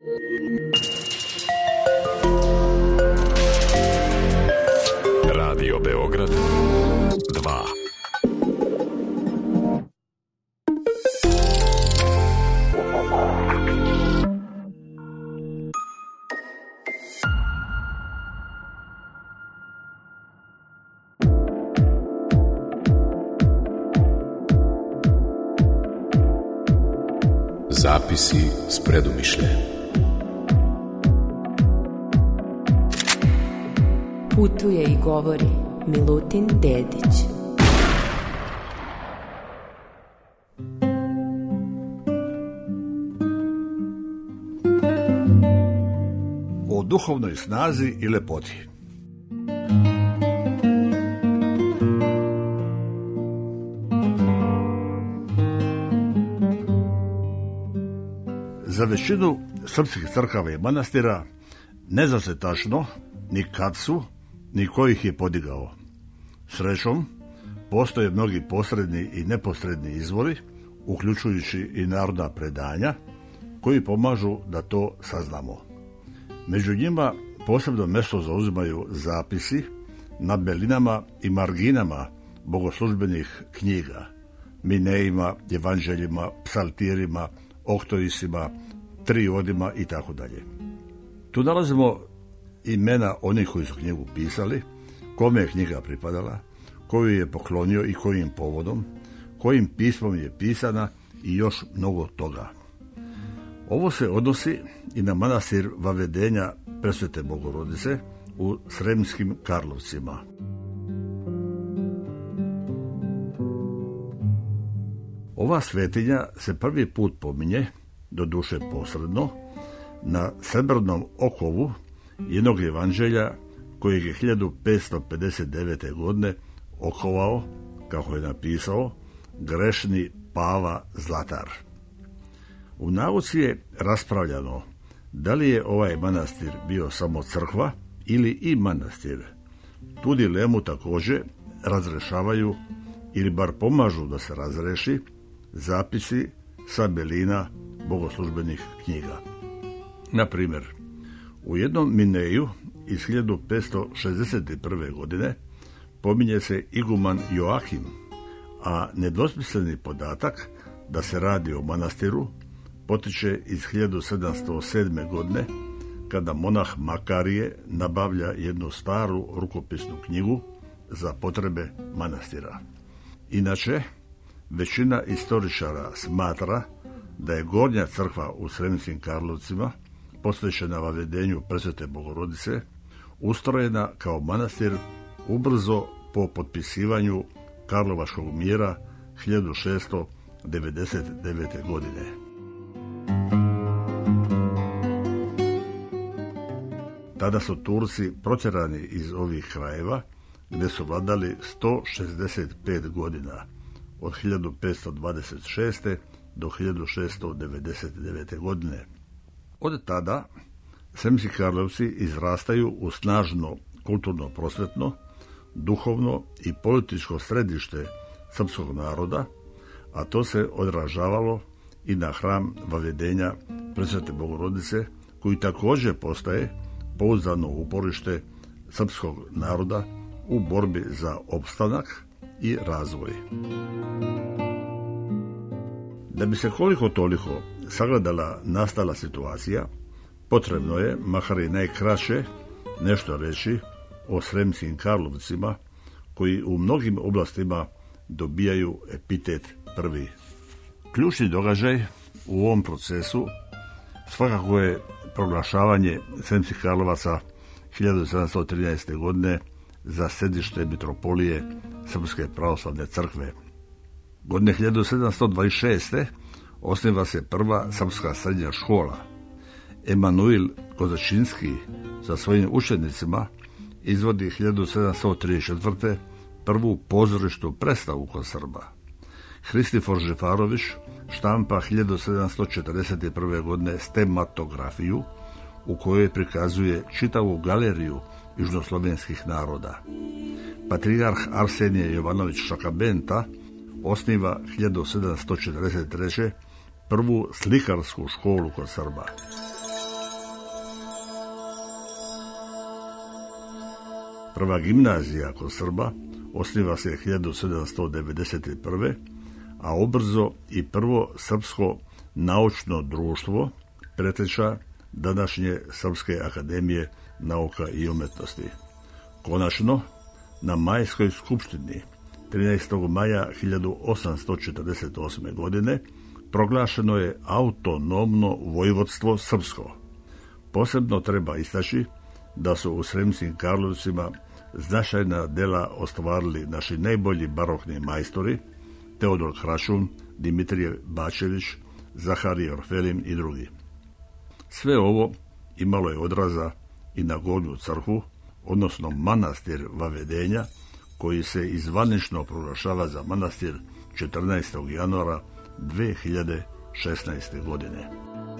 Radio Beograd 2. Zapisi s predumišljajem. Putuje i govori Milutin Dedić. O duhovnoj snazi i lepoti. Za većinu srpskih crkava i manastira ne zna se tačno ni kad su, ni ko ih je podigao. Srećom, postoje mnogi posredni i neposredni izvori, uključujući i narodna predanja, koji pomažu da to saznamo. Među njima posebno mjesto zauzimaju zapisi na belinama i marginama bogoslužbenih knjiga, minejima, evanđeljima, psaltirima, oktoisima, triodima i tako dalje. Tu nalazimo imena onih koji su knjigu pisali, kome je knjiga pripadala, koju je poklonio i kojim povodom, kojim pismom je pisana i još mnogo toga. Ovo se odnosi i na manastir Vavedenja Presvete Bogorodice u Sremskim Karlovcima. Ova svetinja se prvi put pominje, doduše posredno, na srebrnom okovu jednog evanđelja kojeg je 1559. godine okovao, kako je napisao, grešni Pava Zlatar. U nauci je raspravljano da li je ovaj manastir bio samo crkva ili i manastir. Tu dilemu također razrešavaju ili bar pomažu da se razreši zapisi sa belina bogoslužbenih knjiga. Na primjer, u jednom mineju iz 1561. godine pominje se iguman Joakim, a nedvosmisleni podatak da se radi o manastiru potiče iz 1707. godine, kada monah Makarije nabavlja jednu staru rukopisnu knjigu za potrebe manastira. Inače, većina istoričara smatra da je gornja crkva u Sremskim Karlovcima, posvećena Vavedenju Presvete Bogorodice, ustrojena kao manastir ubrzo po potpisivanju Karlovačkog mira 1699. godine. Tada su Turci protjerani iz ovih krajeva, gdje su vladali 165 godina, od 1526. do 1699. godine. Od tada Sremski Karlovci izrastaju u snažno kulturno-prosvetno, duhovno i političko središte srpskog naroda, a to se odražavalo i na hram Vavedenja Presvete Bogorodice, koji također postaje pouzdano uporište srpskog naroda u borbi za opstanak i razvoj. Da bi se koliko toliko sagledala nastala situacija, potrebno je, makar i najkraće, nešto reći o Sremskim Karlovcima, koji u mnogim oblastima dobijaju epitet prvi. Ključni događaj u ovom procesu svakako je proglašavanje Sremskih Karlovaca 1713. godine za središte mitropolije Srpske pravoslavne crkve. Godine 1726. osniva se prva srpska srednja škola. Emanuil Kozačinski sa svojim učenicima izvodi 1734. prvu pozorištu predstavu kod Srba. Hristifor Žefarović štampa 1741. godine stematografiju u kojoj prikazuje čitavu galeriju južnoslovenskih naroda. Patrijarh Arsenije Jovanović Šakabenta osniva 1743. prvu slikarsku školu kod Srba. Prva gimnazija kod Srba osniva se 1791. a ubrzo i prvo srpsko naučno društvo, preteča današnje Srpske akademije nauka i umetnosti. Konačno, na Majskoj skupštini 13. maja 1848. godine proglašeno je autonomno vojvodstvo srpsko. Posebno treba istaći da su u Sremskim Karlovcima značajna dela ostvarili naši najbolji barokni majstori Teodor Krašun, Dimitrije Bačević, Zaharije Orfelin i drugi. Sve ovo imalo je odraza i na Gornju crkvu, odnosno manastir Vavedenja, koji se izvanično proglašava za manastir 14. januara 2016. godine.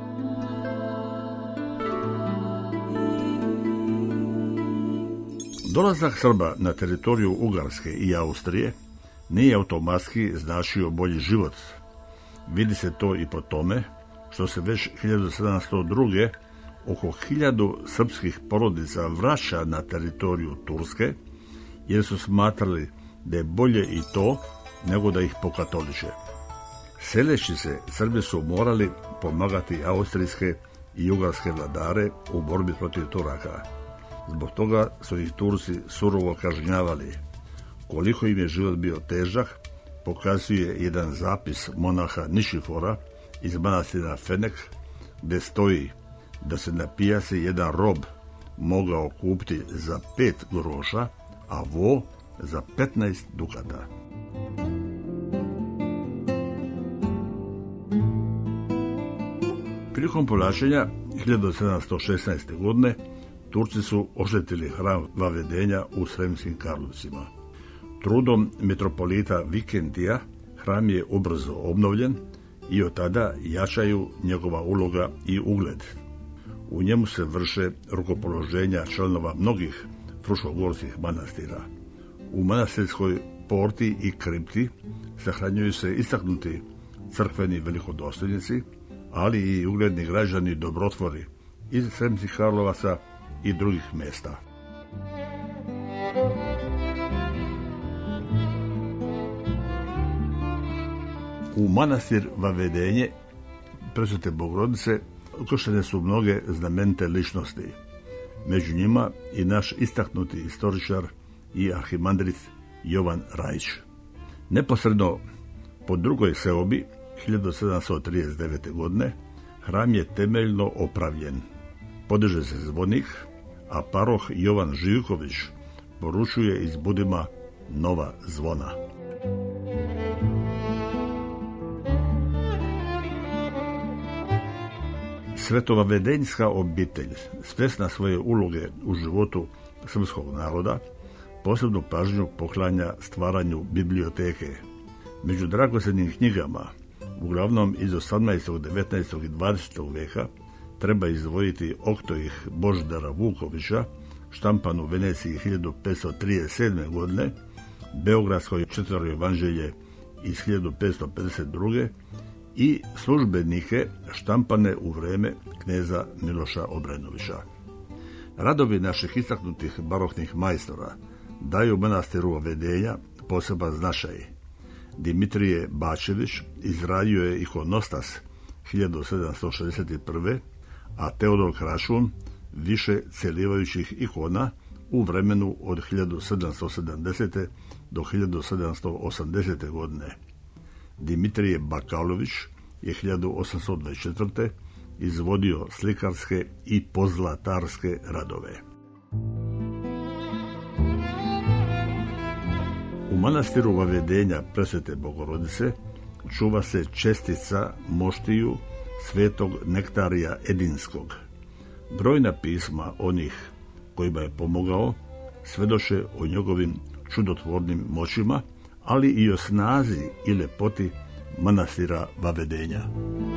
Dolazak Srba na teritoriju Ugarske i Austrije nije automatski značio bolji život. Vidi se to i po tome što se već 1702. oko 1000 srpskih porodica vraća na teritoriju Turske, jer su smatrali da je bolje i to nego da ih pokatoliče. Seleći se, Srbi su morali pomagati austrijske i ugarske vladare u borbi protiv Turaka. Zbog toga su ih Turci surovo kažnjavali. Koliko im je život bio težak, pokazuje jedan zapis monaha Nišifora iz manastira Fenek, gdje stoji da se na pijaci jedan rob mogao kupiti za 5 groša, a vo za 15 dukata. Prilikom povlačenja 1716. godine Turci su oštetili hram Vavedenja u Sremskim Karlovcima. Trudom metropolita Vikentija hram je ubrzo obnovljen i od tada jačaju njegova uloga i ugled. U njemu se vrše rukopoloženja članova mnogih fruškogorskih manastira. U manastirskoj porti i kripti sahranjuju se istaknuti crkveni velikodostojnici, ali i ugledni građani dobrotvori iz Sremskih Karlovaca i drugih mjesta. U manastir Vavedenje Presvete Bogorodice ukrštene su mnoge znamenite ličnosti. Među njima i naš istaknuti istoričar i arhimandrit Jovan Rajić. Neposredno po drugoj seobi 1739. godine hram je temeljno opravljen. Podiže se zvonik, a paroh Jovan Živković poručuje iz budima nova zvona. Svetovavedenjska obitelj, svjesna svoje uloge u životu srpskog naroda, posebnu pažnju poklanja stvaranju biblioteke. Među dragocjenim knjigama, uglavnom iz 18., 19. i 20. veka, treba izdvojiti Oktoih Božidara Vukovića, štampan u Veneciji 1537. godine, Beogradsko četvrto evanđelje iz 1552. i službenike štampane u vrijeme kneza Miloša Obrenovića. Radovi naših istaknutih baroknih majstora daju manastiru Vavedenja poseban značaj. Dimitrije Bačević izradio je ikonostas 1761. a Teodor Krašun više celivajućih ikona u vremenu od 1770. do 1780. godine. Dimitrije Bakalović je 1824. izvodio slikarske i pozlatarske radove. U manastiru Vavedenja Presvete Bogorodice čuva se čestica moštiju svetog Nektarija Edinskog. Brojna pisma onih kojima je pomogao svedoče o njegovim čudotvornim moćima, ali i o snazi i lepoti manastira Vavedenja.